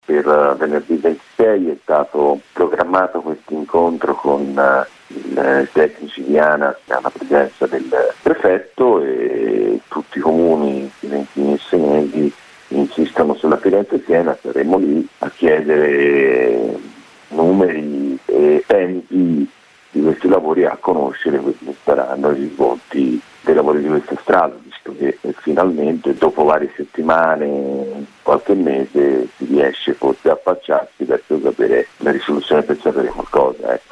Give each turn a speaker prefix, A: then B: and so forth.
A: per venerdì 26 è stato programmato questo incontro con i tecnici di ANAS alla presenza del prefetto, e tutti i comuni silentini e senesi insistono sulla Firenze-Siena. Saremo lì a chiedere numeri e tempi di questi lavori, a conoscere quelli che saranno i risvolti dei lavori di questa strada, visto che finalmente dopo varie settimane, qualche mese, si riesce forse a affacciarsi verso sapere la risoluzione per sapere qualcosa.